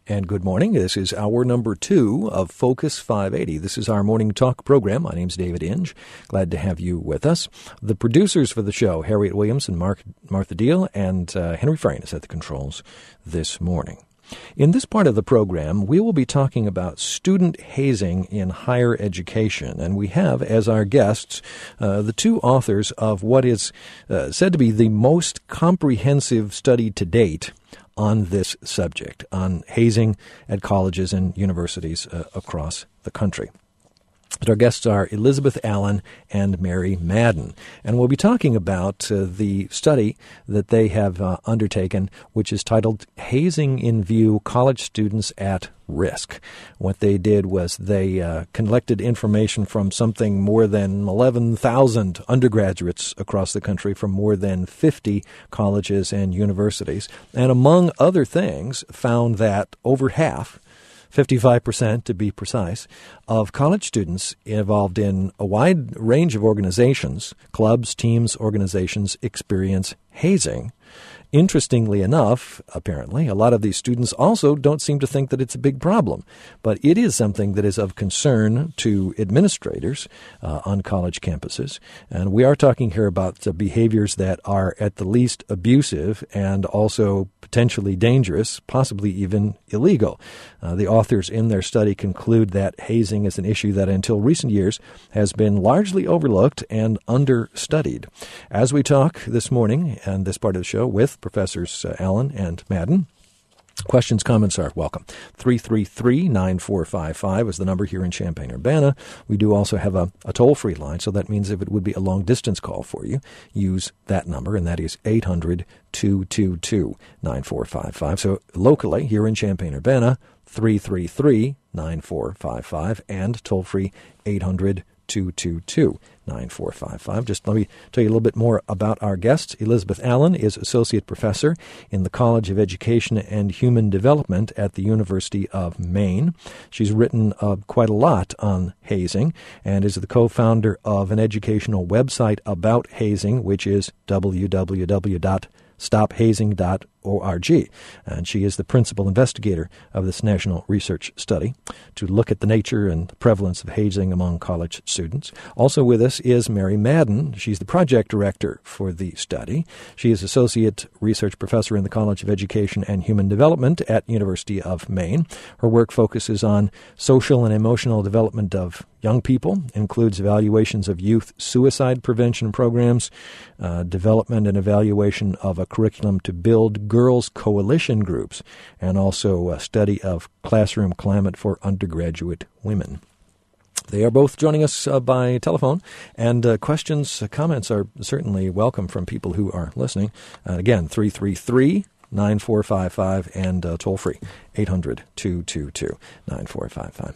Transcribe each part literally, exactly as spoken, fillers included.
And good morning. This is hour number two of Focus five eighty. This is our morning talk program. My name's David Inge. Glad to have you with us. The producers for the show, Harriet Williams and Mark, Martha Deal, and uh, Henry Frayne is at the controls this morning. In this part of the program, we will be talking about student hazing in higher education, and we have as our guests uh, the two authors of what is uh, said to be the most comprehensive study to date on this subject, on hazing at colleges and universities uh, across the country. Our guests are Elizabeth Allen and Mary Madden, and we'll be talking about uh, the study that they have uh, undertaken, which is titled Hazing in View, College Students at Risk. What they did was they uh, collected information from something more than eleven thousand undergraduates across the country from more than fifty colleges and universities, and among other things found that over half, fifty-five percent to be precise, of college students involved in a wide range of organizations, clubs, teams, organizations, experience hazing. Interestingly enough, apparently, a lot of these students also don't seem to think that it's a big problem, but it is something that is of concern to administrators uh, on college campuses. And we are talking here about uh, behaviors that are at the least abusive and also potentially dangerous, possibly even illegal. Uh, the authors in their study conclude that hazing is an issue that until recent years has been largely overlooked and understudied. As we talk this morning and this part of the show with Professors uh, Allen and Madden, questions, comments are welcome. three three three, nine four five five is the number here in Champaign-Urbana. We do also have a, a toll-free line, so that means if it would be a long-distance call for you, use that number, and that is eight hundred, two two two, nine four five five. So locally, here in Champaign-Urbana, three three three, nine four five five, and toll-free eight hundred, two two two, nine four five five. Just let me tell you a little bit more about our guests. Elizabeth Allen is Associate Professor in the College of Education and Human Development at the University of Maine. She's written uh, quite a lot on hazing and is the co-founder of an educational website about hazing, which is w w w dot stop hazing dot org. And she is the principal investigator of this national research study to look at the nature and prevalence of hazing among college students. Also with us is Mary Madden. She's the project director for the study. She is associate research professor in the College of Education and Human Development at University of Maine. Her work focuses on social and emotional development of young people, includes evaluations of youth suicide prevention programs, uh, development and evaluation of a curriculum to build girls' coalition groups, and also a study of classroom climate for undergraduate women. They are both joining us uh, by telephone, and uh, questions, uh, comments are certainly welcome from people who are listening. Uh, again, three three three, nine four five five and uh, toll-free eight hundred, two two two, nine four five five.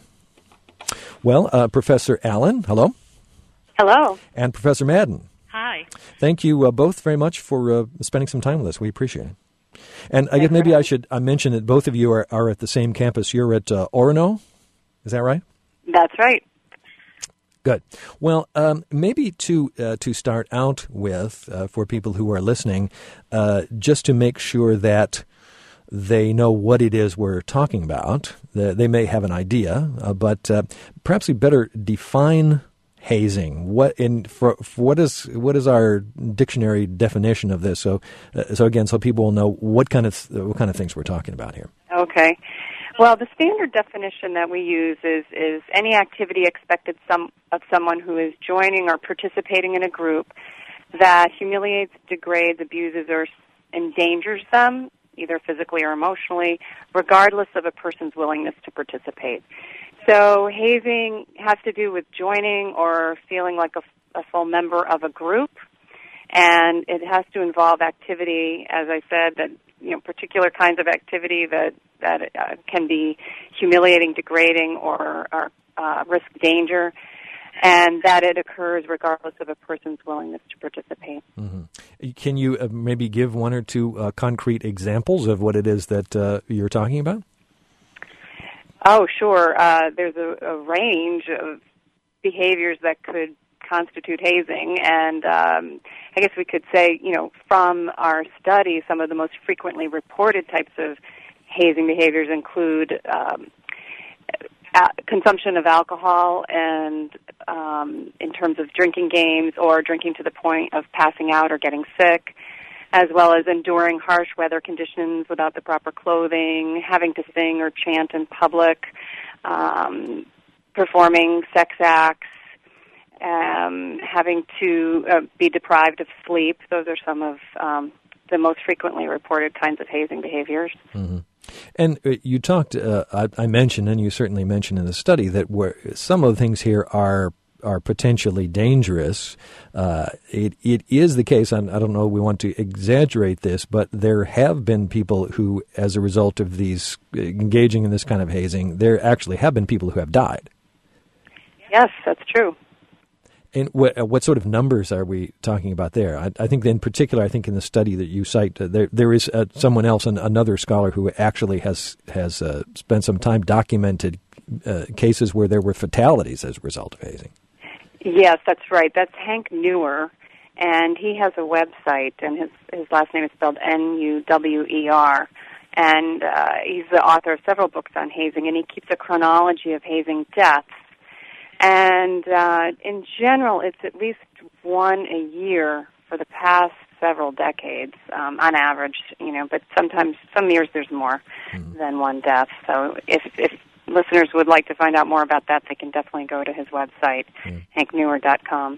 Well, uh, Professor Allen, hello. Hello. And Professor Madden. Hi. Thank you uh, both very much for uh, spending some time with us. We appreciate it. And I guess maybe I should I mention that both of you are, are at the same campus. You're at uh, Orono, is that right? That's right. Good. Well, um, maybe to uh, to start out with, uh, for people who are listening, uh, just to make sure that they know what it is we're talking about. The, they may have an idea, uh, but uh, perhaps we better define hazing. What in for, for what is what is our dictionary definition of this? So, uh, so again, so people will know what kind of what kind of things we're talking about here. Okay. Well, the standard definition that we use is is any activity expected some of someone who is joining or participating in a group that humiliates, degrades, abuses, or endangers them, either physically or emotionally, regardless of a person's willingness to participate. So hazing has to do with joining or feeling like a, a full member of a group, and it has to involve activity, as I said, that you know, particular kinds of activity that that uh, can be humiliating, degrading, or, or uh, risk danger, and that it occurs regardless of a person's willingness to participate. Mm-hmm. Can you uh, maybe give one or two uh, concrete examples of what it is that uh, you're talking about? Oh, sure. Uh, there's a, a range of behaviors that could constitute hazing, and um, I guess we could say, you know, from our study, some of the most frequently reported types of hazing behaviors include um, a- consumption of alcohol and um, in terms of drinking games or drinking to the point of passing out or getting sick, as well as enduring harsh weather conditions without the proper clothing, having to sing or chant in public, um, performing sex acts, um, having to uh, be deprived of sleep. Those are some of um, the most frequently reported kinds of hazing behaviors. Mm-hmm. And uh, you talked, uh, I, I mentioned, and you certainly mentioned in the study, that where some of the things here are are potentially dangerous. Uh, it it is the case, and I don't know we want to exaggerate this, but there have been people who, as a result of these engaging in this kind of hazing, there actually have been people who have died. Yes, that's true. And what, what sort of numbers are we talking about there? I, I think in particular, I think in the study that you cite, uh, there there is uh, someone else, an, another scholar, who actually has, has uh, spent some time documented uh, cases where there were fatalities as a result of hazing. Yes, that's right. That's Hank Newer, and he has a website, and his his last name is spelled N U W E R, and uh, he's the author of several books on hazing, and he keeps a chronology of hazing deaths. And uh, in general, it's at least one a year for the past several decades, um, on average, you know, but sometimes, some years there's more mm-hmm. than one death. So if if listeners would like to find out more about that, they can definitely go to his website, mm. hank newer dot com.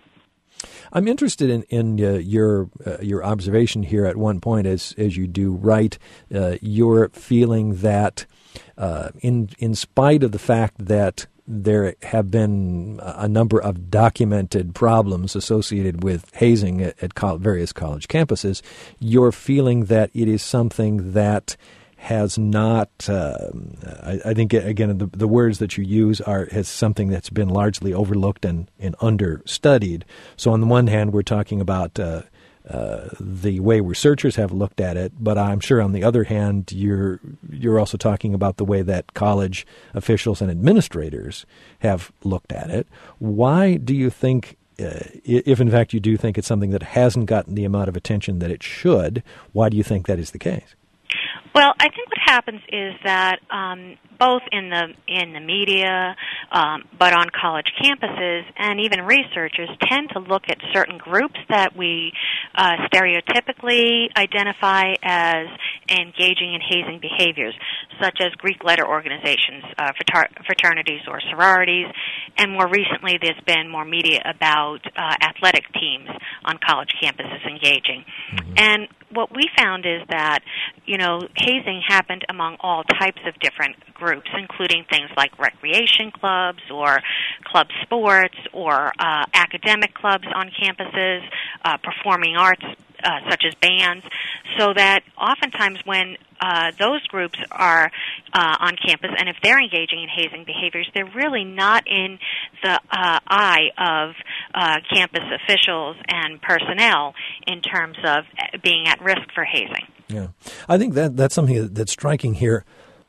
I'm interested in, in uh, your uh, your observation here at one point, as as you do write, uh, your feeling that uh, in in spite of the fact that there have been a number of documented problems associated with hazing at, at co- various college campuses, you're feeling that it is something that has not, uh, I, I think, again, the, the words that you use are as something that's been largely overlooked and, and understudied. So on the one hand, we're talking about uh, uh, the way researchers have looked at it, but I'm sure on the other hand, you're you're also talking about the way that college officials and administrators have looked at it. Why do you think, uh, if in fact you do think it's something that hasn't gotten the amount of attention that it should, why do you think that is the case? Well, I think what happens is that um, both in the in the media, um, but on college campuses, and even researchers tend to look at certain groups that we uh, stereotypically identify as engaging in hazing behaviors, such as Greek letter organizations, uh, fraternities or sororities, and more recently there's been more media about uh, athletic teams on college campuses engaging. Mm-hmm. And what we found is that, you know, hazing happened among all types of different groups, including things like recreation clubs or club sports or uh, academic clubs on campuses, uh, performing arts uh, such as bands, so that oftentimes when uh, those groups are uh, on campus, and if they're engaging in hazing behaviors, they're really not in the uh, eye of uh, campus officials and personnel in terms of being at risk for hazing. Yeah, I think that that's something that's striking here.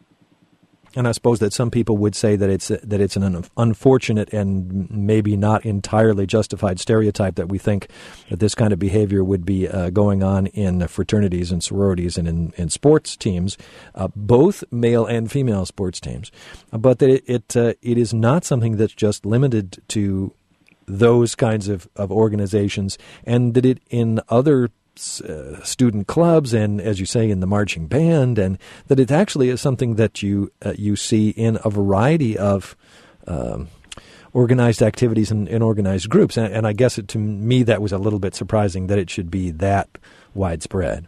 And I suppose that some people would say that it's that it's an unfortunate and maybe not entirely justified stereotype that we think that this kind of behavior would be uh, going on in fraternities and sororities and in, in sports teams, uh, both male and female sports teams, but that it it, uh, it is not something that's just limited to those kinds of, of organizations, and that it in other Uh, student clubs and, as you say, in the marching band, and that it actually is something that you uh, you see in a variety of um, organized activities and, and organized groups. And, and I guess it, to me that was a little bit surprising that it should be that widespread.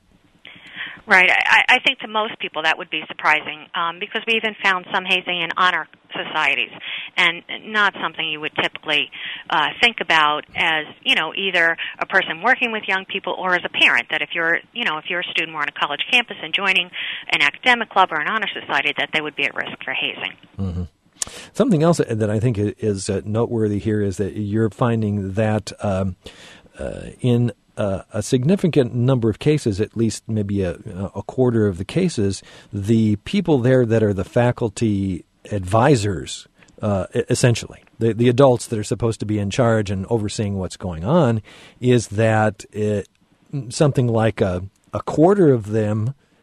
Right. I, I think to most people that would be surprising um, because we even found some hazing in honor societies, and not something you would typically uh, think about as, you know, either a person working with young people or as a parent, that if you're, you know, if you're a student, we're on a college campus and joining an academic club or an honor society, that they would be at risk for hazing. Mm-hmm. Something else that I think is uh, noteworthy here is that you're finding that um, uh, in Uh, a significant number of cases, at least maybe a, a quarter of the cases, the people there that are the faculty advisors, uh, essentially, the, the adults that are supposed to be in charge and overseeing what's going on, is that it, something like a, a quarter of them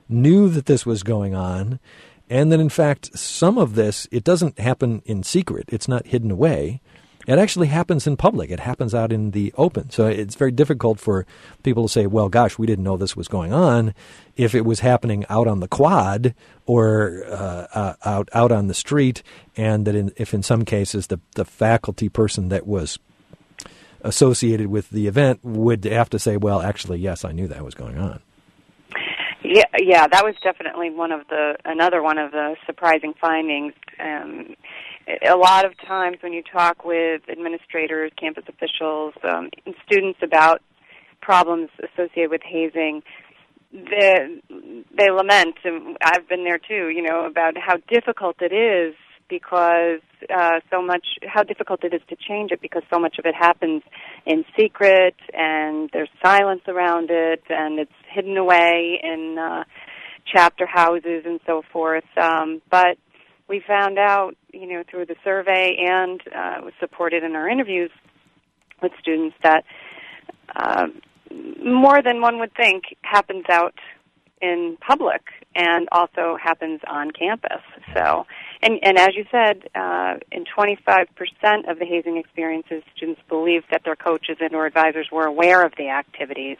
knew that this was going on, and that, in fact, some of this, it doesn't happen in secret. It's not hidden away. It actually happens in public. It happens out in the open. So it's very difficult for people to say, well, gosh, we didn't know this was going on, if it was happening out on the quad or uh, uh, out out on the street, and that in, if in some cases the, the faculty person that was associated with the event would have to say, well, actually, yes, I knew that was going on. Yeah, yeah, that was definitely one of the another one of the surprising findings. Um, a lot of times when you talk with administrators, campus officials, um, and students about problems associated with hazing, they, they lament, and I've been there too, you know, about how difficult it is because uh, so much, how difficult it is to change it because so much of it happens in secret and there's silence around it and it's hidden away in uh, chapter houses and so forth. Um, but we found out, you know, through the survey and uh, was supported in our interviews with students that uh, more than one would think happens out in public and also happens on campus. So, and, and as you said, uh, in twenty-five percent of the hazing experiences, students believed that their coaches and or advisors were aware of the activities.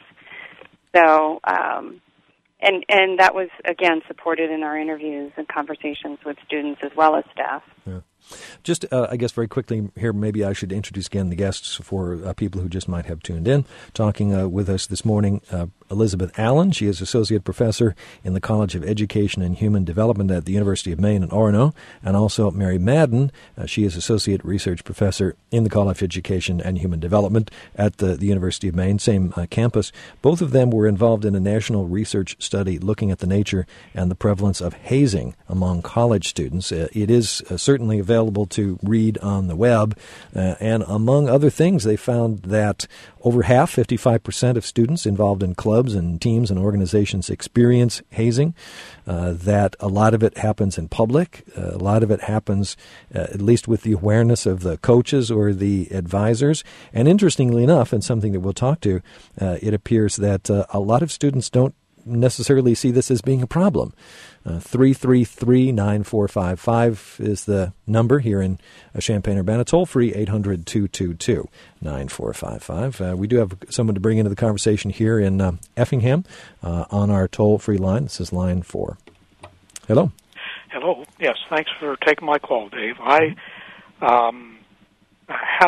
So, um, and and that was, again, supported in our interviews and conversations with students as well as staff. Yeah. Just, uh, I guess, very quickly here, maybe I should introduce again the guests for uh, people who just might have tuned in. Talking uh, with us this morning, uh, Elizabeth Allen. She is Associate Professor in the College of Education and Human Development at the University of Maine in Orono, and also Mary Madden. Uh, she is Associate Research Professor in the College of Education and Human Development at the, the University of Maine, same uh, campus. Both of them were involved in a national research study looking at the nature and the prevalence of hazing among college students. Uh, it is uh, certainly available available to read on the web. Uh, and among other things, they found that over half, fifty-five percent of students involved in clubs and teams and organizations experience hazing, uh, that a lot of it happens in public. Uh, a lot of it happens, uh, at least with the awareness of the coaches or the advisors. And interestingly enough, and something that we'll talk to, uh, it appears that uh, a lot of students don't necessarily see this as being a problem. Uh, three three three, nine four five five is the number here in uh, Champaign-Urbana. Toll-free, eight hundred, two two two, nine four five five. Uh, we do have someone to bring into the conversation here in uh, Effingham uh, on our toll-free line. This is line four. Hello. Hello. Yes, thanks for taking my call, Dave. I um, have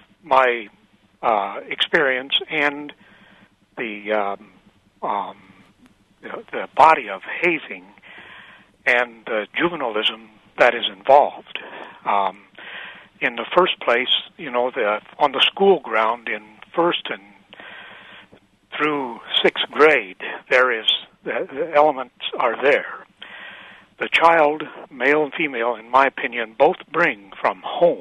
my uh, experience and the um, um, the, the body of hazing and the juvenilism that is involved. Um, in the first place, you know, the, on the school ground in first and through sixth grade, there is, the, the elements are there. The child, male and female, in my opinion, both bring from home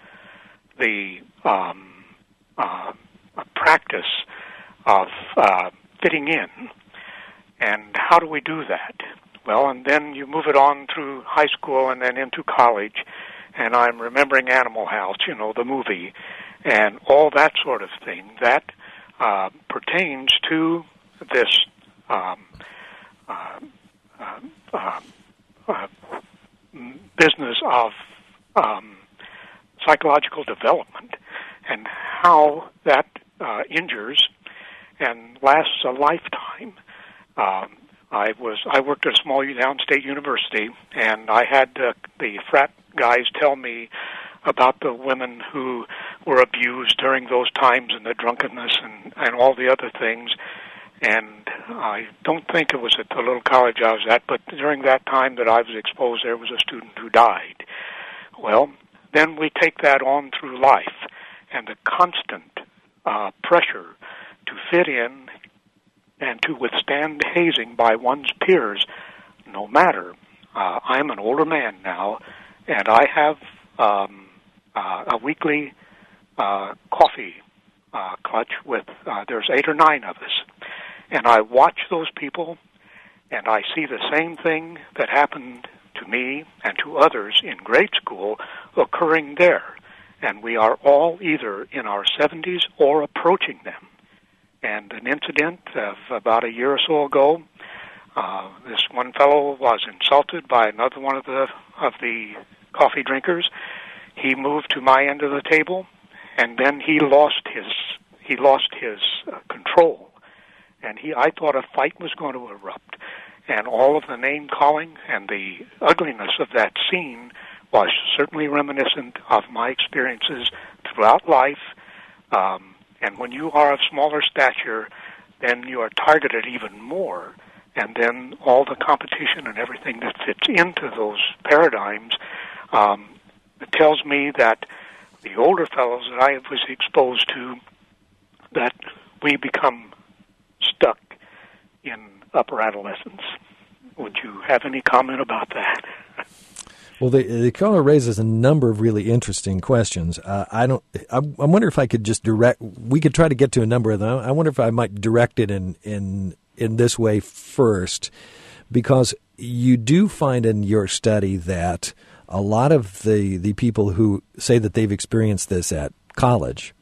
the um, uh, practice of uh, fitting in. And how do we do that? Well, and then you move it on through high school and then into college, and I'm remembering Animal House, you know, the movie, and all that sort of thing. That uh, pertains to this um, uh, uh, uh, uh, business of um, psychological development and how that uh, injures and lasts a lifetime. Um, I was I worked at a small downstate university, and I had uh, the frat guys tell me about the women who were abused during those times and the drunkenness and, and all the other things. And I don't think it was at the little college I was at, but during that time that I was exposed, there was a student who died. Well, then we take that on through life, and the constant uh, pressure to fit in and to withstand hazing by one's peers, no matter. Uh, I'm an older man now, and I have um, uh, a weekly uh, coffee uh, clutch with, uh, there's eight or nine of us. And I watch those people, and I see the same thing that happened to me and to others in grade school occurring there. And we are all either in our seventies or approaching them. And an incident of about a year or so ago, Uh, this one fellow was insulted by another one of the of the coffee drinkers. He moved to my end of the table, and then he lost his he lost his uh, control, and he I thought a fight was going to erupt, and all of the name calling and the ugliness of that scene was certainly reminiscent of my experiences throughout life. Um, and when you are of smaller stature, then you are targeted even more. And then all the competition and everything that fits into those paradigms, um, it tells me that the older fellows that I was exposed to, that we become stuck in upper adolescence. Would you have any comment about that? Well, the, the caller raises a number of really interesting questions. Uh, I don't. I, I wonder if I could just direct. We could try to get to a number of them. I wonder if I might direct it in in in this way first, because you do find in your study that a lot of the the people who say that they've experienced this at college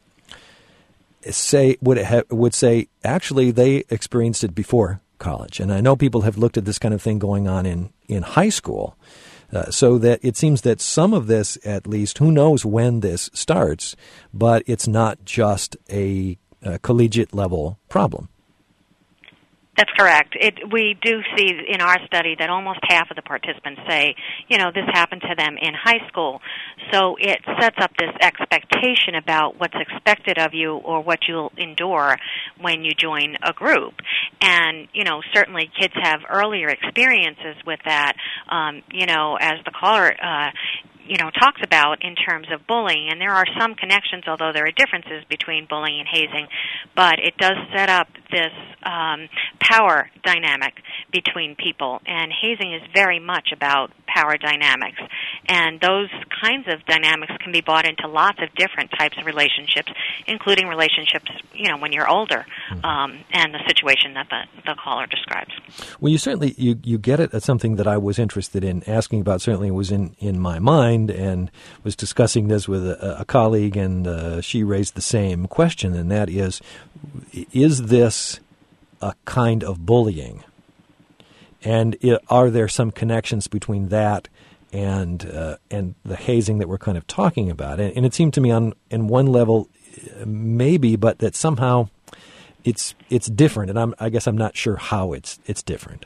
say would ha- would say actually they experienced it before college. And I know people have looked at this kind of thing going on in in high school. Uh, so that it seems that some of this, at least, who knows when this starts, but it's not just a, a collegiate level problem. That's correct. It, we do see in our study that almost half of the participants say, you know, this happened to them in high school. So it sets up this expectation about what's expected of you or what you'll endure when you join a group. And, you know, certainly kids have earlier experiences with that, um, you know, as the caller uh you know, talks about in terms of bullying. And there are some connections, although there are differences between bullying and hazing, but it does set up this um, power dynamic between people. And hazing is very much about power dynamics. And those kinds of dynamics can be brought into lots of different types of relationships, including relationships, you know, when you're older, mm-hmm. um, and the situation that the, the caller describes. Well, you certainly, you, you get it at something that I was interested in asking about, certainly was in, in my mind, and was discussing this with a, a colleague, and uh, she raised the same question, and that is, is this a kind of bullying? And it, are there some connections between that and uh, and the hazing that we're kind of talking about? And, and it seemed to me on in one level, maybe, but that somehow it's it's different, and I'm, I guess I'm not sure how it's it's different.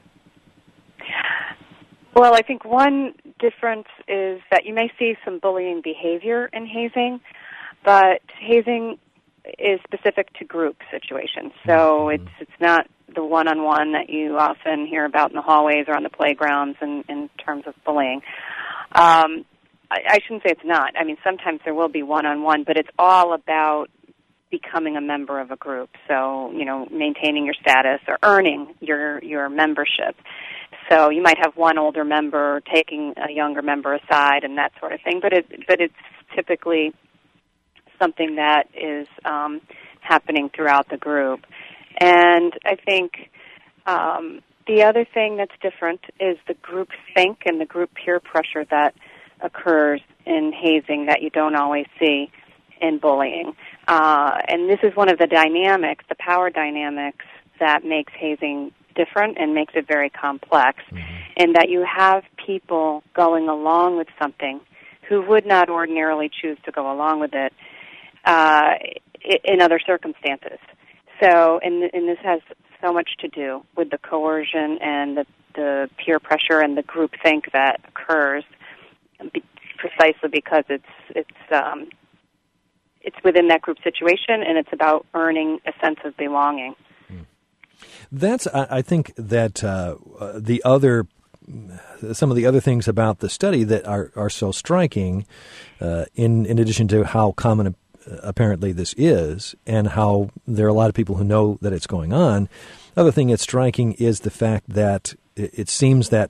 Well, I think one difference is that you may see some bullying behavior in hazing, but hazing is specific to group situations. So mm-hmm. it's it's not the one-on-one that you often hear about in the hallways or on the playgrounds in, in terms of bullying. Um, I, I shouldn't say it's not. I mean, sometimes there will be one-on-one, but it's all about becoming a member of a group. So, you know, maintaining your status or earning your your membership. So you might have one older member taking a younger member aside and that sort of thing, but it but it's typically something that is um, happening throughout the group. And I think um, the other thing that's different is the group think and the group peer pressure that occurs in hazing that you don't always see in bullying. Uh, and this is one of the dynamics, the power dynamics, that makes hazing different and makes it very complex, mm-hmm. in that you have people going along with something who would not ordinarily choose to go along with it uh, in other circumstances. So, and, and this has so much to do with the coercion and the, the peer pressure and the groupthink that occurs, be, precisely because it's it's um, it's within that group situation, and it's about earning a sense of belonging. That's, I think, that uh, the other, some of the other things about the study that are, are so striking, uh, in in addition to how common apparently this is, and how there are a lot of people who know that it's going on. Other thing that's striking is the fact that it seems that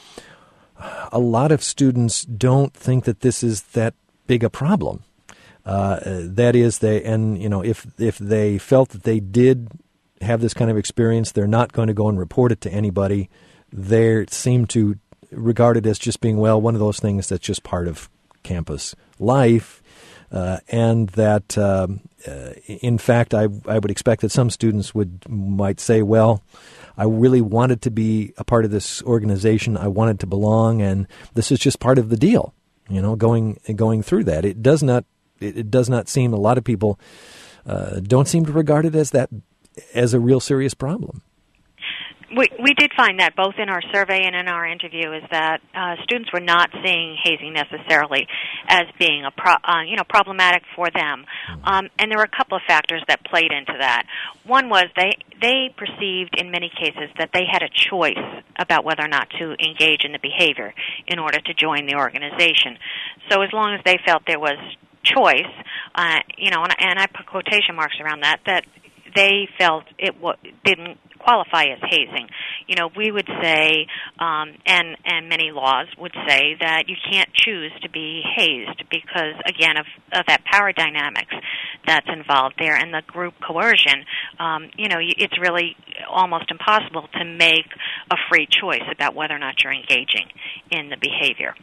a lot of students don't think that this is that big a problem. Uh, that is, they and you know if if they felt that they did have this kind of experience, they're not going to go and report it to anybody. They seem to regard it as just being, well, one of those things that's just part of campus life. Uh, and that, um, uh, in fact, I, I would expect that some students would might say, well, I really wanted to be a part of this organization. I wanted to belong, and this is just part of the deal. You know, going going through that, it does not it, it does not seem a lot of people uh, don't seem to regard it as that as a real serious problem. We we did find that both in our survey and in our interview is that uh, students were not seeing hazing necessarily as being a pro, uh, you know problematic for them, um, and there were a couple of factors that played into that. One was they they perceived in many cases that they had a choice about whether or not to engage in the behavior in order to join the organization. So as long as they felt there was choice, uh, you know, and, and I put quotation marks around that, that they felt it w- didn't qualify as hazing. You know, we would say, um, and and many laws would say that you can't choose to be hazed because, again, of, of that power dynamics that's involved there and the group coercion. Um, you know, it's really almost impossible to make a free choice about whether or not you're engaging in the behavior.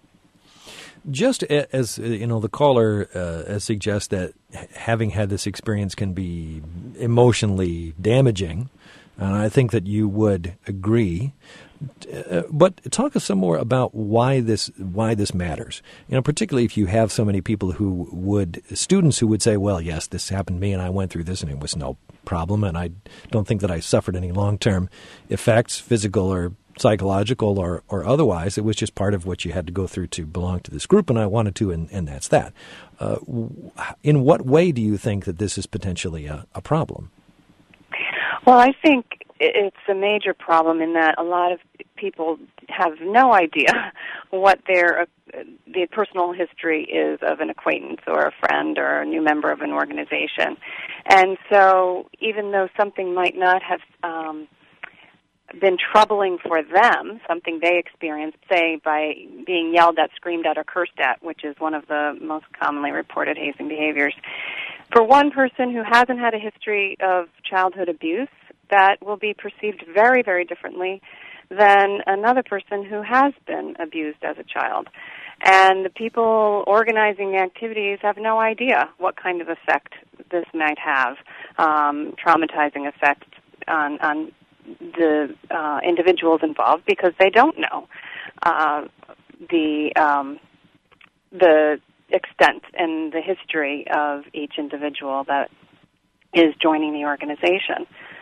Just as, you know, the caller uh, suggests that having had this experience can be emotionally damaging, and I think that you would agree. Uh, but talk us some more about why this why this matters. You know, particularly if you have so many people who would students who would say, "Well, yes, this happened to me, and I went through this, and it was no problem, and I don't think that I suffered any long-term effects, physical or psychological or, or otherwise. It was just part of what you had to go through to belong to this group, and I wanted to, and, and that's that." Uh, in what way do you think that this is potentially a, a problem? Well, I think it's a major problem in that a lot of people have no idea what their uh, the personal history is of an acquaintance or a friend or a new member of an organization. And so even though something might not have um, been troubling for them, something they experienced, say, by being yelled at, screamed at, or cursed at, which is one of the most commonly reported hazing behaviors. For one person who hasn't had a history of childhood abuse, that will be perceived very, very differently than another person who has been abused as a child. And the people organizing the activities have no idea what kind of effect this might have, um, traumatizing effect on, on the uh, individuals involved, because they don't know uh, the um, the extent and the history of each individual that is joining the organization.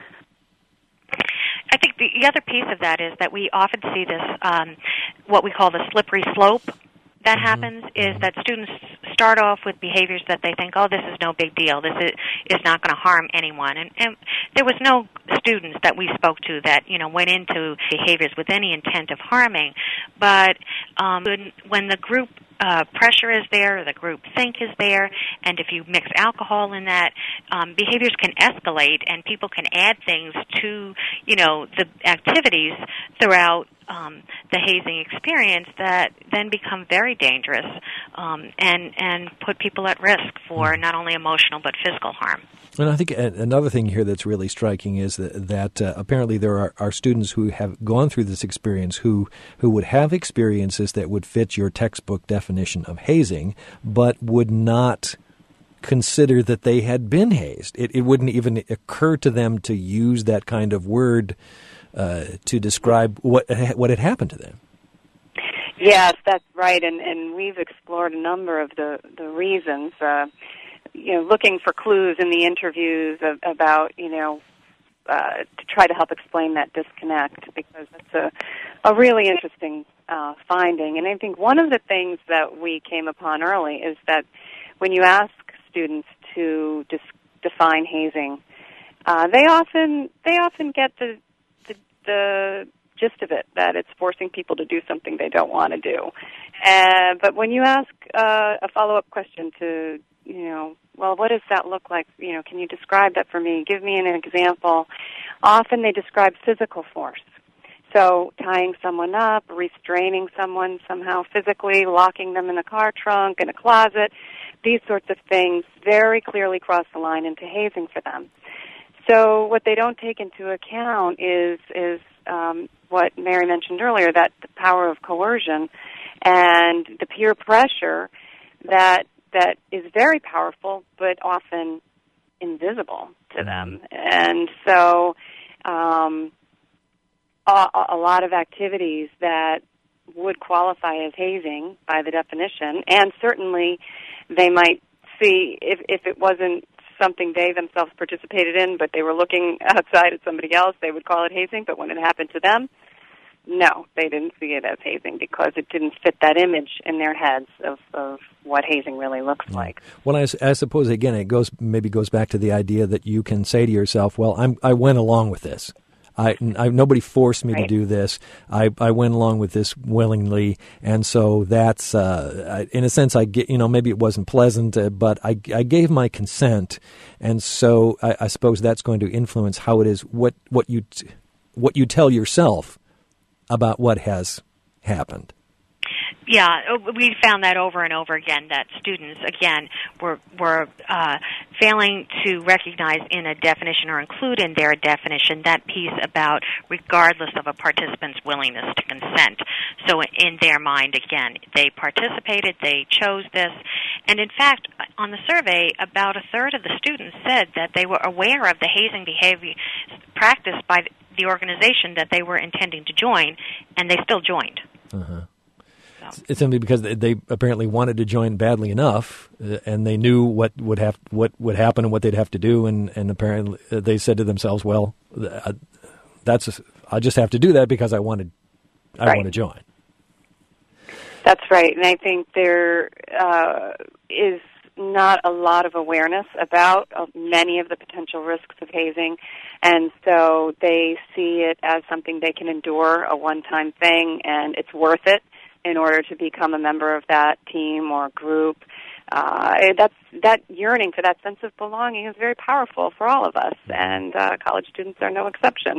I think the, the other piece of that is that we often see this, um, what we call the slippery slope that mm-hmm. happens, is that students start off with behaviors that they think, oh, this is no big deal, this is, is not going to harm anyone. And, and there was no students that we spoke to that, you know, went into behaviors with any intent of harming. But um, when, when the group Uh, pressure is there, the group think is there, and if you mix alcohol in that, um, behaviors can escalate, and people can add things to, you know, the activities throughout um, the hazing experience that then become very dangerous um, and and put people at risk for not only emotional but physical harm. And I think another thing here that's really striking is that, that uh, apparently there are, are students who have gone through this experience who, who would have experiences that would fit your textbook definition of hazing, but would not consider that they had been hazed. It, it wouldn't even occur to them to use that kind of word uh, to describe what what had happened to them. Yes, that's right, and, and we've explored a number of the, the reasons, uh, you know, looking for clues in the interviews of, about, you know, uh, to try to help explain that disconnect, because it's a, a really interesting uh, finding. And I think one of the things that we came upon early is that when you ask students to dis- define hazing, uh, they often they often get the, the the gist of it, that it's forcing people to do something they don't want to do. Uh, but when you ask uh, a follow-up question to, you know, well, what does that look like? You know, can you describe that for me? Give me an example. Often they describe physical force. So tying someone up, restraining someone somehow physically, locking them in a car trunk, in a closet, these sorts of things very clearly cross the line into hazing for them. So what they don't take into account is is um, what Mary mentioned earlier, that the power of coercion and the peer pressure that that is very powerful, but often invisible to them. And so um, a, a lot of activities that would qualify as hazing by the definition, and certainly they might see if, if it wasn't something they themselves participated in, but they were looking outside at somebody else, they would call it hazing, but when it happened to them, no, they didn't see it as hazing because it didn't fit that image in their heads of, of what hazing really looks like. Well, I, I suppose, again, it goes maybe goes back to the idea that you can say to yourself, well, I'm, I went along with this. I, I, nobody forced me right. to do this. I, I went along with this willingly, and so that's, uh, in a sense, I get, you know, maybe it wasn't pleasant, uh, but I, I gave my consent, and so I, I suppose that's going to influence how it is what what you what you tell yourself about what has happened. Yeah, we found that over and over again, that students, again, were were uh, failing to recognize in a definition or include in their definition that piece about regardless of a participant's willingness to consent. So in their mind, again, they participated, they chose this, and in fact, on the survey, about a third of the students said that they were aware of the hazing behavior practiced by the organization that they were intending to join, and they still joined. Uh-huh. It's simply because they apparently wanted to join badly enough, uh, and they knew what would have what would happen and what they'd have to do, and, and apparently they said to themselves, "Well, uh, that's I just have to do that because I wanted I right. want to join." That's right, and I think there uh, is not a lot of awareness about uh, many of the potential risks of hazing, and so they see it as something they can endure, a one-time thing, and it's worth it in order to become a member of that team or group. Uh, that's, that yearning for that sense of belonging is very powerful for all of us, and uh, college students are no exception.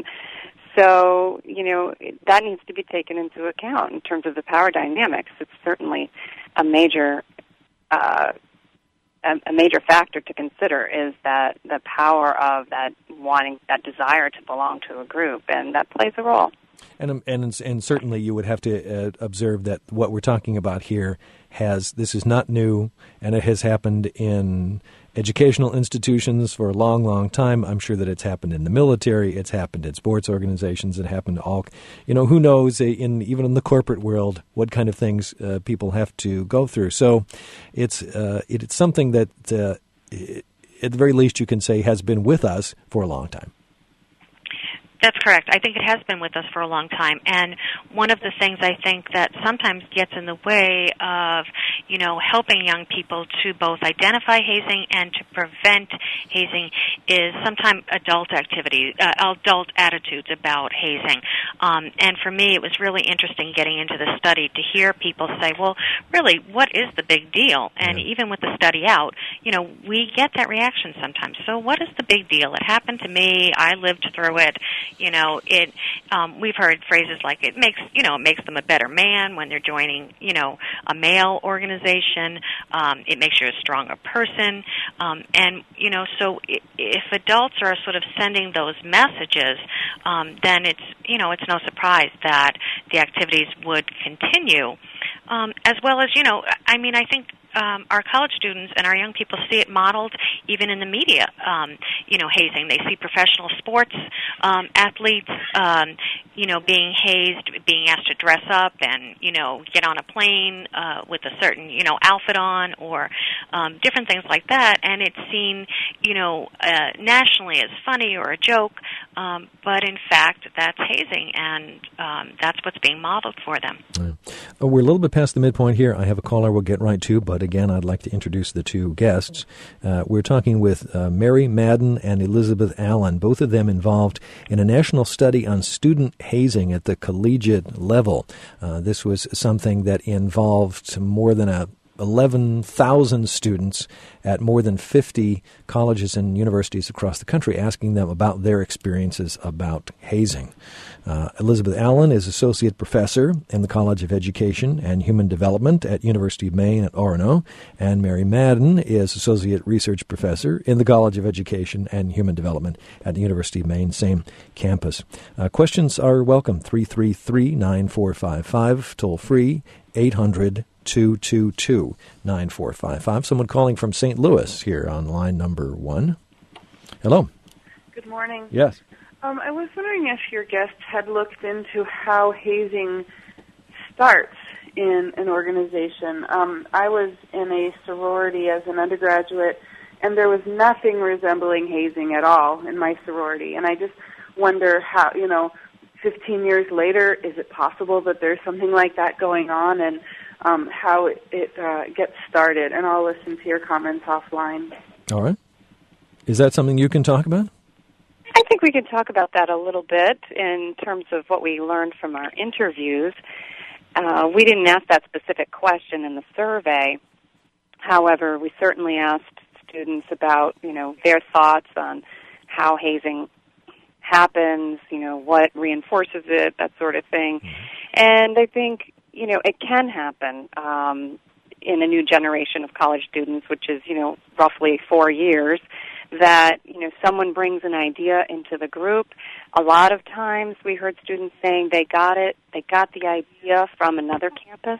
So, you know, that needs to be taken into account in terms of the power dynamics. It's certainly a major uh, a, a major factor to consider is that the power of that wanting, that desire to belong to a group, and that plays a role. And and and certainly you would have to uh, observe that what we're talking about here has this is not new, and it has happened in educational institutions for a long, long time. I'm sure that it's happened in the military, it's happened in sports organizations, it happened to all. You know, who knows in even in the corporate world what kind of things uh, people have to go through. So it's uh, it's something that uh, it, at the very least you can say has been with us for a long time. That's correct. I think it has been with us for a long time. And one of the things I think that sometimes gets in the way of, you know, helping young people to both identify hazing and to prevent hazing is sometimes adult activity, uh, adult attitudes about hazing. Um, and for me, it was really interesting getting into the study to hear people say, well, really, what is the big deal? And yeah. even with the study out, you know, we get that reaction sometimes. So what is the big deal? It happened to me. I lived through it. You know, it. Um, we've heard phrases like it makes, you know, it makes them a better man when they're joining, you know, a male organization. Um, it makes you a stronger person, um, and you know, so if adults are sort of sending those messages, um, then it's, you know, it's no surprise that the activities would continue, um, as well as, you know, I mean, I think. Um, our college students and our young people see it modeled even in the media, um, you know, hazing. They see professional sports um, athletes, um, you know, being hazed, being asked to dress up and, you know, get on a plane uh, with a certain, you know, outfit on or um, different things like that. And it's seen, you know, uh, nationally as funny or a joke, um, but in fact that's hazing, and um, that's what's being modeled for them. Right. Oh, we're a little bit past the midpoint here. I have a caller we'll get right to, but again, I'd like to introduce the two guests. Uh, we're talking with uh, Mary Madden and Elizabeth Allen, both of them involved in a national study on student hazing at the collegiate level. Uh, this was something that involved more than a eleven thousand students at more than fifty colleges and universities across the country, asking them about their experiences about hazing. Uh, Elizabeth Allen is Associate Professor in the College of Education and Human Development at University of Maine at Orono, and Mary Madden is Associate Research Professor in the College of Education and Human Development at the University of Maine, same campus. Uh, questions are welcome, three three three, nine four five five, toll free, eight hundred, two two two, nine four five five. Someone calling from Saint Louis here on line number one. Hello. Good morning. Yes. Um, I was wondering if your guest had looked into how hazing starts in an organization. Um, I was in a sorority as an undergraduate, and there was nothing resembling hazing at all in my sorority. And I just wonder how, you know, fifteen years later, is it possible that there's something like that going on, and um, how it, it uh, gets started? And I'll listen to your comments offline. All right. Is that something you can talk about? I think we can talk about that a little bit in terms of what we learned from our interviews. Uh, we didn't ask that specific question in the survey. However, we certainly asked students about, you know, their thoughts on how hazing happens, you know, what reinforces it, that sort of thing. And I think, you know, it can happen um, in a new generation of college students, which is, you know, roughly four years. That, you know, someone brings an idea into the group. A lot of times we heard students saying they got it, they got the idea from another campus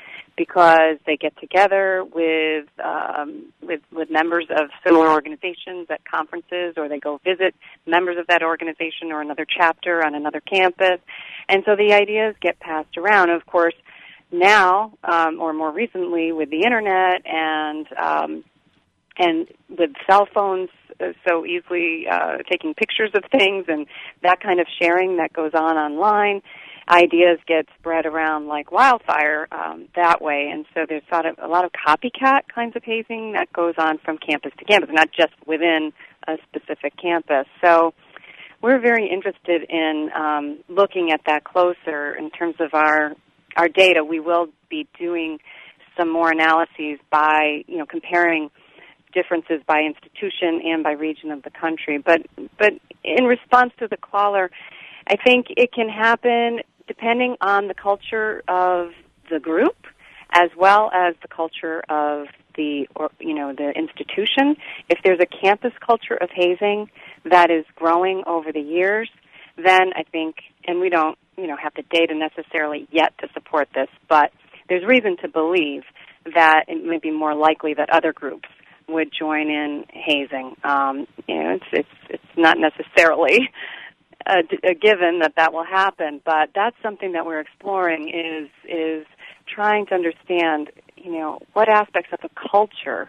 because they get together with, um, with, with members of similar organizations at conferences, or they go visit members of that organization or another chapter on another campus. And so the ideas get passed around. Of course, now, um, or more recently with the internet and, um, And with cell phones uh, so easily uh, taking pictures of things and that kind of sharing that goes on online, ideas get spread around like wildfire um, that way. And so there's sort of a lot of copycat kinds of hazing that goes on from campus to campus, not just within a specific campus. So we're very interested in um, looking at that closer in terms of our our data. We will be doing some more analyses by, you know, comparing differences by institution and by region of the country. But but in response to the caller, I think it can happen depending on the culture of the group as well as the culture of the, or, you know, the institution. If there's a campus culture of hazing that is growing over the years, then I think, and we don't, you know, have the data necessarily yet to support this, but there's reason to believe that it may be more likely that other groups would join in hazing. Um, you know, it's it's it's not necessarily a, a given that that will happen, but that's something that we're exploring. Is is trying to understand, you know, what aspects of the culture,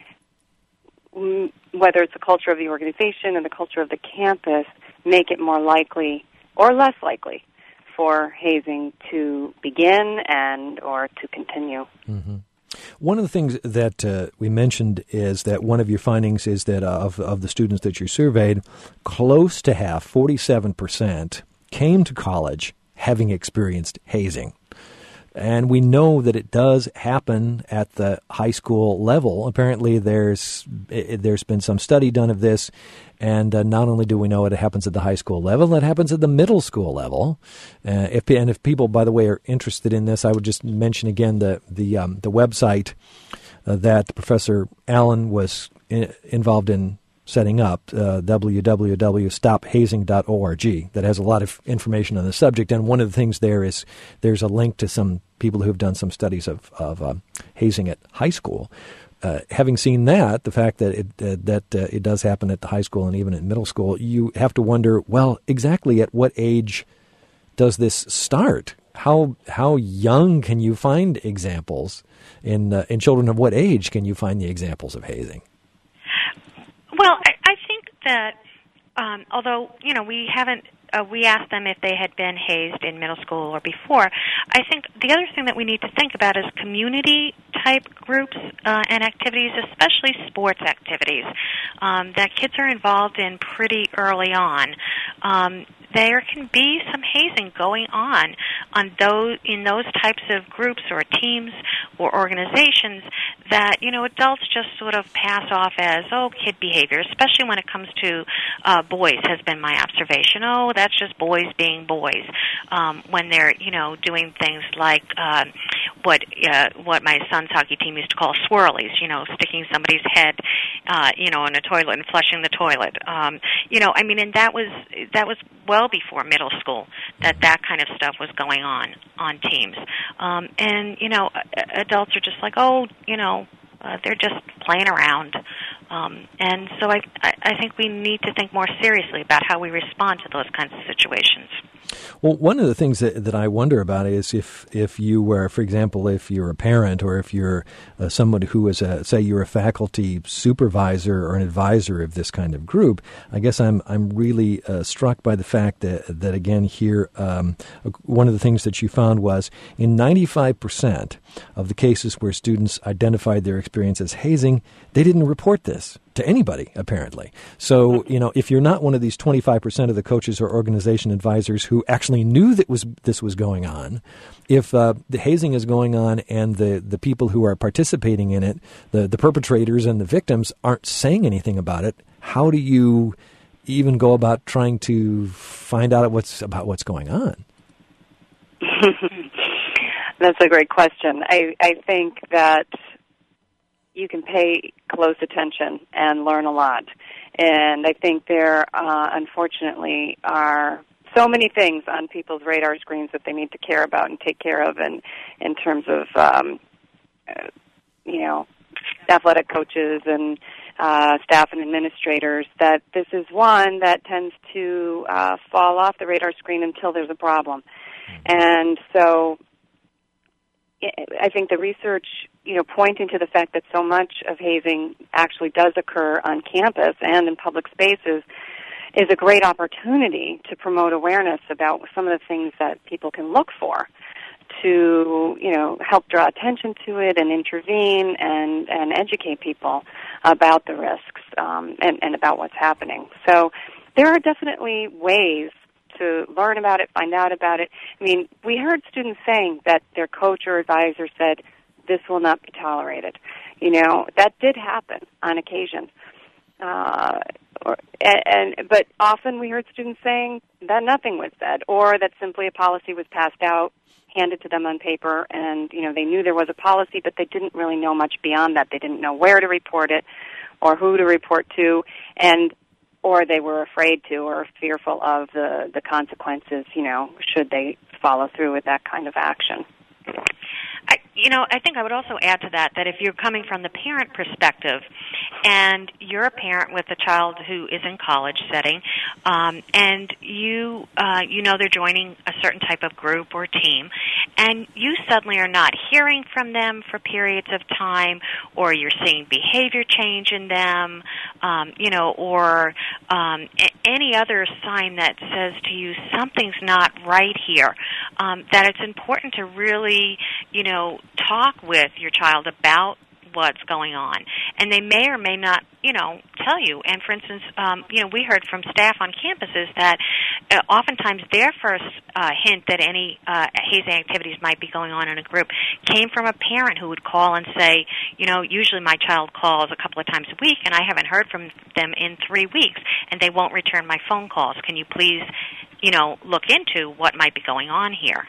whether it's the culture of the organization and the culture of the campus, make it more likely or less likely for hazing to begin and or to continue. Mm-hmm. One of the things that uh, we mentioned is that one of your findings is that uh, of, of the students that you surveyed, close to half, forty-seven percent, came to college having experienced hazing. And we know that it does happen at the high school level. Apparently there's there's been some study done of this, and uh, not only do we know it happens at the high school level, it happens at the middle school level. Uh, if and if people, by the way, are interested in this, I would just mention again the the um, the website uh, that Professor Allen was in, involved in setting up, uh, w w w dot stop hazing dot org, that has a lot of information on the subject. And one of the things there is there's a link to some people who have done some studies of, of uh, hazing at high school. Uh, having seen that, the fact that it uh, that uh, it does happen at the high school and even at middle school, you have to wonder, well, exactly at what age does this start? How how young can you find examples in uh, in children of what age can you find the examples of hazing? Well, I, I think that um, although, you know, we haven't, uh, we asked them if they had been hazed in middle school or before, I think the other thing that we need to think about is community-type groups uh, and activities, especially sports activities, um, that kids are involved in pretty early on. Um, there can be some hazing going on on those in those types of groups or teams or organizations that, you know, adults just sort of pass off as, oh, kid behavior, especially when it comes to uh, boys, has been my observation. Oh, that's just boys being boys. Um, when they're, you know, doing things like uh, what uh, what my son's hockey team used to call swirlies, you know, sticking somebody's head, uh, you know, in a toilet and flushing the toilet. Um, you know, I mean, and that was that was well before middle school that that kind of stuff was going on on teams. Um, and, you know, adults are just like, oh, you know, uh, they're just playing around. Um, and so I, I, I think we need to think more seriously about how we respond to those kinds of situations. Well, one of the things that, that I wonder about is if, if you were, for example, if you're a parent or if you're uh, someone who is, a, say, you're a faculty supervisor or an advisor of this kind of group, I guess I'm I'm really uh, struck by the fact that, that again, here, um, one of the things that you found was in ninety-five percent of the cases where students identified their experience as hazing, they didn't report this to anybody, apparently. So, you know, if you're not one of these twenty-five percent of the coaches or organization advisors who actually knew that was this was going on, if uh, the hazing is going on and the, the people who are participating in it, the, the perpetrators and the victims, aren't saying anything about it, how do you even go about trying to find out what's about what's going on? That's a great question. I, I think that you can pay close attention and learn a lot. And I think there, uh, unfortunately, are so many things on people's radar screens that they need to care about and take care of in, in terms of, um, uh, you know, athletic coaches and uh, staff and administrators, that this is one that tends to uh, fall off the radar screen until there's a problem. And so I think the research, you know, pointing to the fact that so much of hazing actually does occur on campus and in public spaces is a great opportunity to promote awareness about some of the things that people can look for to, you know, help draw attention to it and intervene and, and educate people about the risks um, and, and about what's happening. So there are definitely ways to learn about it, find out about it. I mean, we heard students saying that their coach or advisor said, this will not be tolerated. You know, that did happen on occasion. Uh, or, and, and but often we heard students saying that nothing was said, or that simply a policy was passed out, handed to them on paper, and, you know, they knew there was a policy, but they didn't really know much beyond that. They didn't know where to report it or who to report to, and or they were afraid to or fearful of the, the consequences, you know, should they follow through with that kind of action. I, you know, I think I would also add to that that if you're coming from the parent perspective and you're a parent with a child who is in college setting um, and you, uh, you know they're joining a certain type of group or team, and you suddenly are not hearing from them for periods of time, or you're seeing behavior change in them, um, you know, or um, a- any other sign that says to you something's not right here, um, that it's important to really, you know, talk with your child about what's going on. And they may or may not, you know, tell you. And, for instance, um, you know, we heard from staff on campuses that uh, oftentimes their first uh, hint that any uh, hazing activities might be going on in a group came from a parent who would call and say, you know, usually my child calls a couple of times a week, and I haven't heard from them in three weeks, and they won't return my phone calls. Can you please, you know, look into what might be going on here?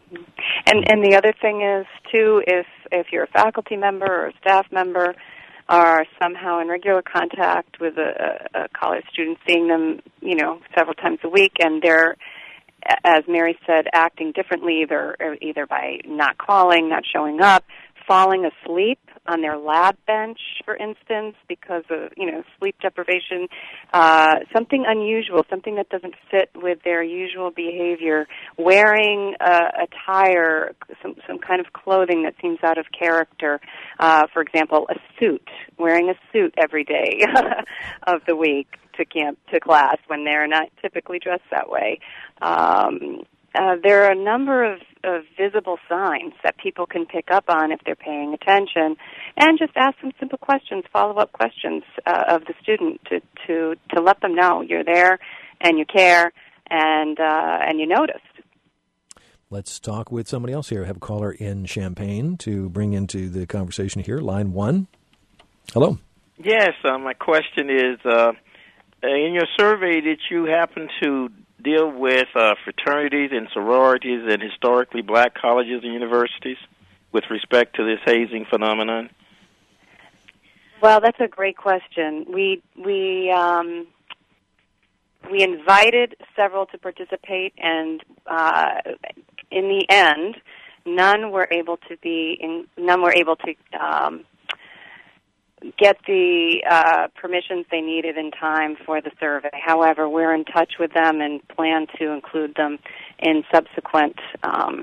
And and the other thing is, too, if if you're a faculty member or a staff member are somehow in regular contact with a, a college student, seeing them, you know, several times a week, and they're, as Mary said, acting differently, either either by not calling, not showing up, falling asleep on their lab bench, for instance, because of, you know, sleep deprivation, uh, something unusual, something that doesn't fit with their usual behavior, wearing uh, attire, some, some kind of clothing that seems out of character, uh, for example, a suit, wearing a suit every day of the week to camp, to class, when they're not typically dressed that way. Um, Uh, there are a number of, of visible signs that people can pick up on if they're paying attention, and just ask them simple questions, follow-up questions uh, of the student to, to, to let them know you're there and you care and uh, and you noticed. Let's talk with somebody else here. I have a caller in Champaign to bring into the conversation here. Line one. Hello. Yes, uh, my question is, uh, in your survey, did you happen to deal with uh, fraternities and sororities in historically black colleges and universities with respect to this hazing phenomenon? Well, that's a great question. We we um, we invited several to participate, and uh, in the end, none were able to be in, none were able to um, get the uh, permissions they needed in time for the survey. However, we're in touch with them and plan to include them in subsequent um,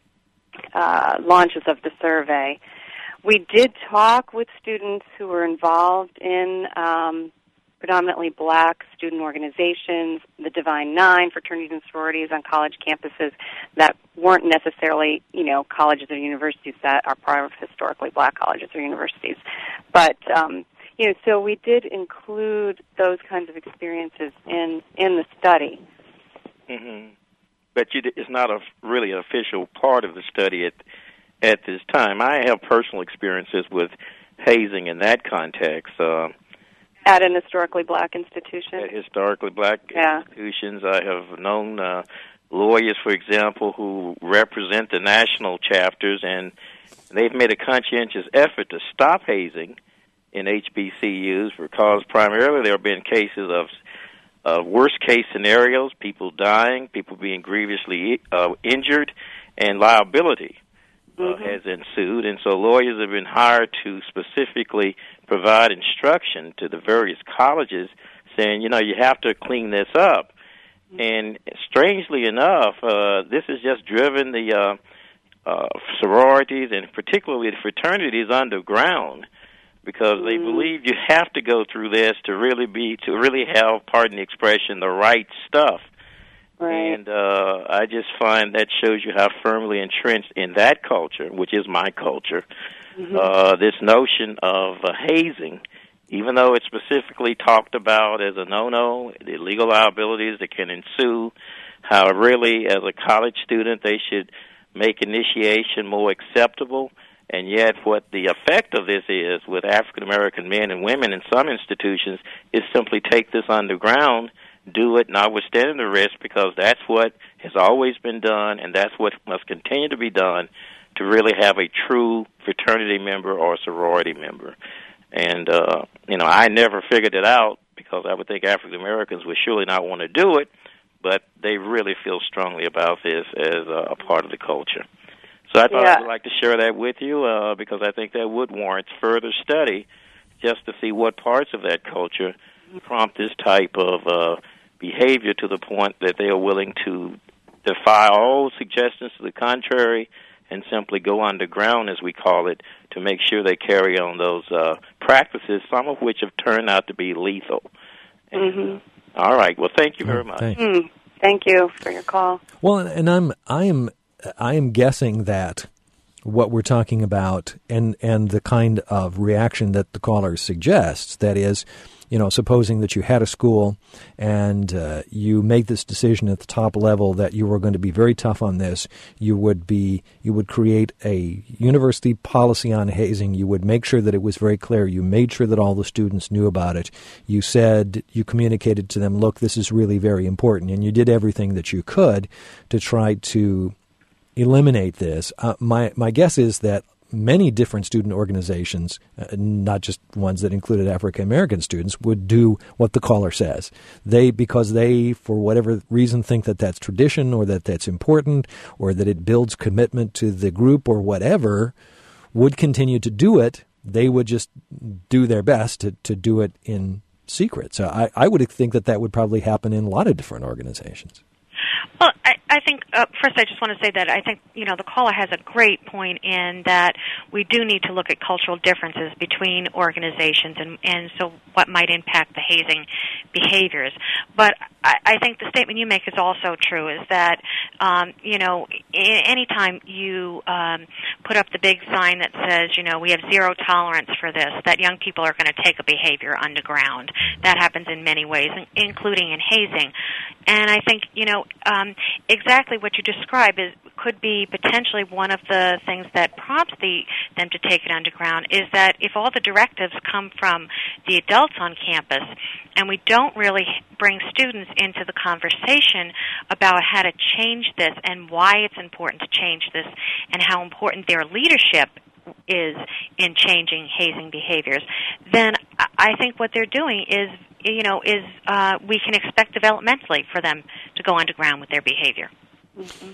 uh, launches of the survey. We did talk with students who were involved in um, predominantly black student organizations, the Divine Nine, fraternities and sororities on college campuses that weren't necessarily, you know, colleges or universities that are part of historically black colleges or universities. But, um, you know, so we did include those kinds of experiences in, in the study. Mm-hmm. But you, it's not a really an official part of the study at at this time. I have personal experiences with hazing in that context. Uh, At an historically black institution? At historically black yeah. institutions. I have known uh, lawyers, for example, who represent the national chapters, and they've made a conscientious effort to stop hazing in H B C Us because primarily there have been cases of uh, worst-case scenarios, people dying, people being grievously uh, injured, and liability. Uh, has ensued, and so lawyers have been hired to specifically provide instruction to the various colleges saying, you know, you have to clean this up. Mm-hmm. And strangely enough, uh, this has just driven the uh, uh, sororities and particularly the fraternities underground because mm-hmm. they believe you have to go through this to really be, to really have, pardon the expression, the right stuff. Right. And uh, I just find that shows you how firmly entrenched in that culture, which is my culture, mm-hmm. uh, this notion of uh, hazing, even though it's specifically talked about as a no-no, the legal liabilities that can ensue, how really as a college student they should make initiation more acceptable, and yet what the effect of this is with African-American men and women in some institutions is simply take this underground, do it notwithstanding the risk, because that's what has always been done, and that's what must continue to be done to really have a true fraternity member or sorority member. And, uh, you know, I never figured it out because I would think African Americans would surely not want to do it, but they really feel strongly about this as a part of the culture. So I thought yeah. I'd like to share that with you uh, because I think that would warrant further study just to see what parts of that culture prompt this type of uh, behavior to the point that they are willing to defy all suggestions to the contrary and simply go underground, as we call it, to make sure they carry on those uh, practices, some of which have turned out to be lethal. And, mm-hmm. uh, all right. Well, thank you very much. Thank you. Mm, thank you for your call. Well, and I'm I am I am guessing that what we're talking about and and the kind of reaction that the caller suggests, that is, you know, supposing that you had a school and uh, you made this decision at the top level that you were going to be very tough on this, you would be you would create a university policy on hazing. You would make sure that it was very clear. You made sure that all the students knew about it. You said, you communicated to them, look, this is really very important, and you did everything that you could to try to eliminate this. Uh, my my guess is that many different student organizations, uh, not just ones that included African American students, would do what the caller says. They, because they, for whatever reason, think that that's tradition or that that's important or that it builds commitment to the group or whatever, would continue to do it. They would just do their best to, to do it in secret. So I, I would think that that would probably happen in a lot of different organizations. Well, I, I think, uh, first I just want to say that I think, you know, the caller has a great point in that we do need to look at cultural differences between organizations and, and so what might impact the hazing behaviors. But I, I think the statement you make is also true, is that, um, you know, any time you um, put up the big sign that says, you know, we have zero tolerance for this, that young people are going to take a behavior underground. That happens in many ways, including in hazing. And I think, you know, um, exactly what you describe is could be potentially one of the things that prompts the, them to take it underground, is that if all the directives come from the adults on campus and we don't really bring students into the conversation about how to change this and why it's important to change this and how important their leadership is in changing hazing behaviors, then I think what they're doing is, you know, is uh, we can expect developmentally for them to go underground with their behavior. Mm-hmm.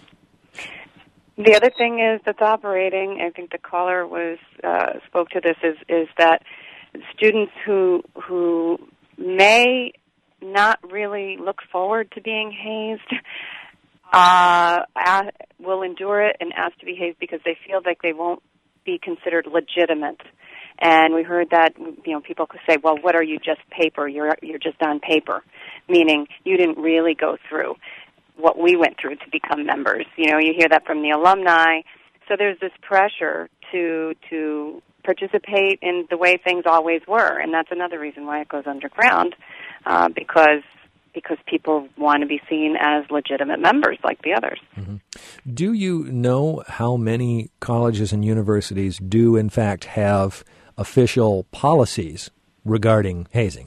The other thing is that's operating, I think the caller was uh, spoke to this, is, is that students who who may not really look forward to being hazed uh, will endure it and ask to be hazed because they feel like they won't be considered legitimate. And we heard that, you know, people could say, well, what are you, just paper? You're you're just on paper, meaning you didn't really go through what we went through to become members. You know, you hear that from the alumni. So there's this pressure to to participate in the way things always were, and that's another reason why it goes underground, uh, because because people want to be seen as legitimate members like the others. Mm-hmm. Do you know how many colleges and universities do, in fact, have official policies regarding hazing?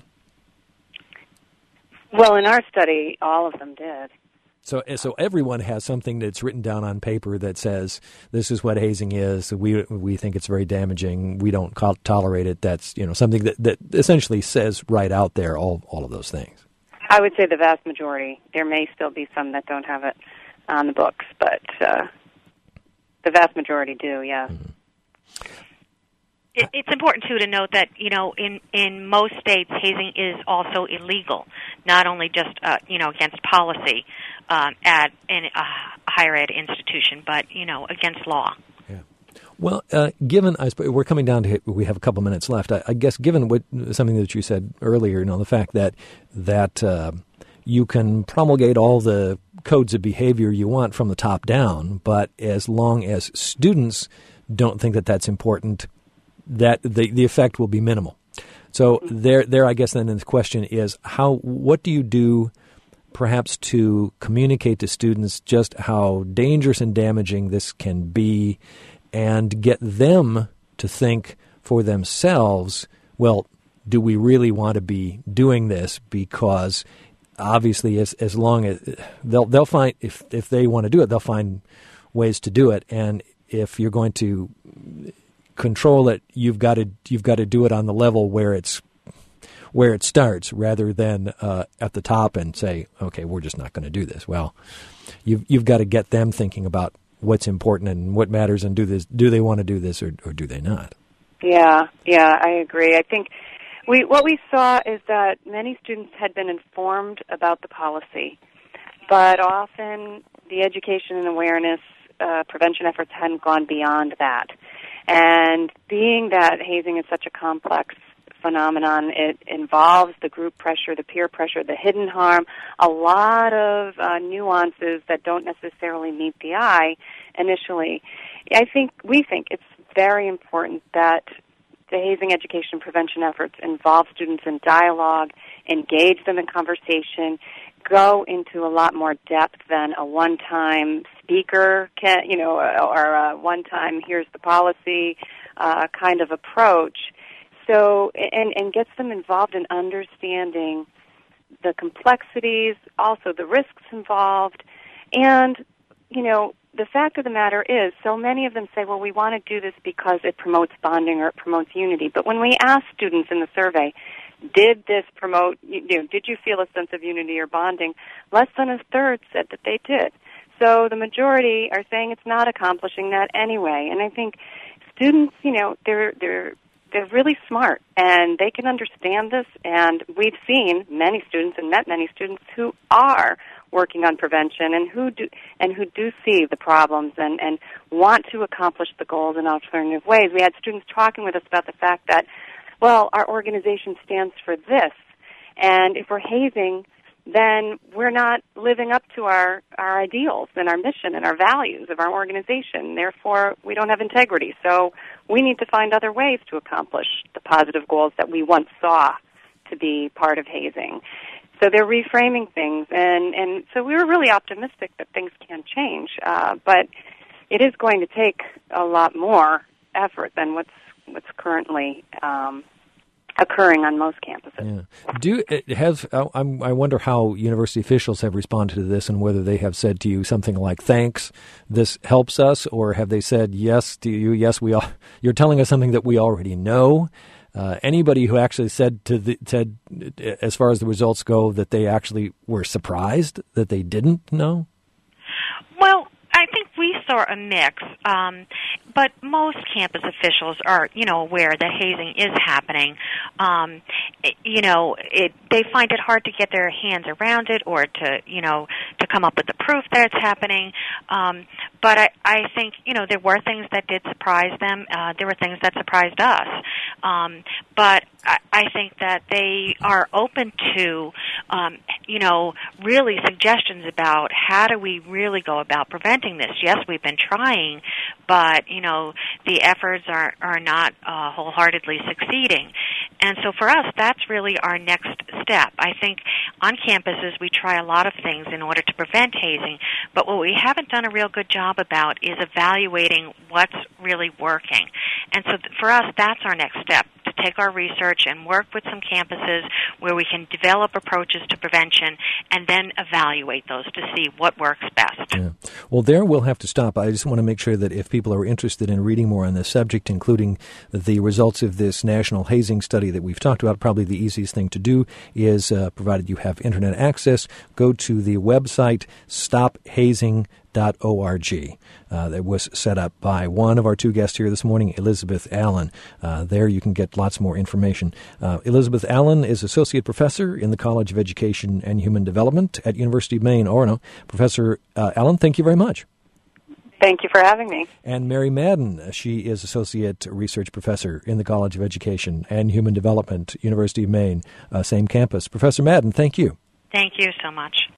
Well, in our study, all of them did. So so everyone has something that's written down on paper that says, this is what hazing is, we we think it's very damaging, we don't co- tolerate it. That's, you know, something that, that essentially says right out there all, all of those things. I would say the vast majority. There may still be some that don't have it on the books, but uh, the vast majority do, yes. Mm-hmm. It, it's important, too, to note that, you know, in, in most states, hazing is also illegal, not only just, uh, you know, against policy um, at in a higher ed institution, but, you know, against law. Yeah. Well, uh, given, I suppose, we're coming down to, we have a couple minutes left. I, I guess given what something that you said earlier, you know, the fact that, that uh, you can promulgate all the codes of behavior you want from the top down, but as long as students don't think that that's important, that the, the effect will be minimal. So there, there, I guess then the question is, how, what do you do perhaps to communicate to students just how dangerous and damaging this can be and get them to think for themselves, well, do we really want to be doing this? Because obviously as, as long as they'll, they'll find, if, if they want to do it, they'll find ways to do it. And if you're going to control it, you've got to you've got to do it on the level where it's where it starts, rather than uh, at the top and say, okay, we're just not going to do this. Well, you've you've got to get them thinking about what's important and what matters, and do this. Do they want to do this, or, or do they not? Yeah, yeah, I agree. I think we what we saw is that many students had been informed about the policy, but often the education and awareness uh, prevention efforts hadn't gone beyond that. And being that hazing is such a complex phenomenon, it involves the group pressure, the peer pressure, the hidden harm, a lot of uh, nuances that don't necessarily meet the eye initially. I think, we think it's very important that the hazing education prevention efforts involve students in dialogue, engage them in conversation, go into a lot more depth than a one-time speaker can, you know, or a one-time here's the policy uh, kind of approach. So, and, and gets them involved in understanding the complexities, also the risks involved, and, you know, the fact of the matter is, so many of them say, well, we want to do this because it promotes bonding or it promotes unity. But when we ask students in the survey, did this promote, you know, did you feel a sense of unity or bonding, less than a third said that they did. So the majority are saying it's not accomplishing that anyway. And I think students, you know, they're they're they're really smart, and they can understand this. And we've seen many students and met many students who are working on prevention and who do and who do see the problems and, and want to accomplish the goals in alternative ways. We had students talking with us about the fact that, well, our organization stands for this, and if we're hazing, then we're not living up to our, our ideals and our mission and our values of our organization. Therefore, we don't have integrity. So we need to find other ways to accomplish the positive goals that we once saw to be part of hazing. So they're reframing things, and, and so we were really optimistic that things can change. Uh, but it is going to take a lot more effort than what's what's currently um, occurring on most campuses. Yeah. Do it have I, I wonder how university officials have responded to this, and whether they have said to you something like, "Thanks, this helps us," or have they said, "Yes, to you, yes, we all, you're telling us something that we already know." Uh, anybody who actually said to the, said, as far as the results go, that they actually were surprised that they didn't know? Well, I think we also a mix. Um, but most campus officials are, you know, aware that hazing is happening. Um, it, you know, it, they find it hard to get their hands around it or to, you know, to come up with the proof that it's happening. Um, but I, I think, you know, there were things that did surprise them. Uh, there were things that surprised us. Um, but I, I think that they are open to, um, you know, really suggestions about how do we really go about preventing this. Yes, we've been trying, but, you know, the efforts are, are not uh, wholeheartedly succeeding. And so for us, that's really our next step. I think on campuses we try a lot of things in order to prevent hazing, but what we haven't done a real good job about is evaluating what's really working. And so th- for us, that's our next step, to take our research and work with some campuses where we can develop approaches to prevention and then evaluate those to see what works best. Yeah. Well, there we'll have to stop. I just want to make sure that if people are interested in reading more on this subject, including the results of this national hazing study that we've talked about, probably the easiest thing to do is, uh, provided you have Internet access, go to the website stop hazing dot org. Uh, that was set up by one of our two guests here this morning, Elizabeth Allen. Uh, there you can get lots more information. Uh, Elizabeth Allen is Associate Professor in the College of Education and Human Development at University of Maine, Orono. Professor uh, Allen, thank you very much. Thank you for having me. And Mary Madden, she is Associate Research Professor in the College of Education and Human Development, University of Maine, uh, same campus. Professor Madden, thank you. Thank you so much.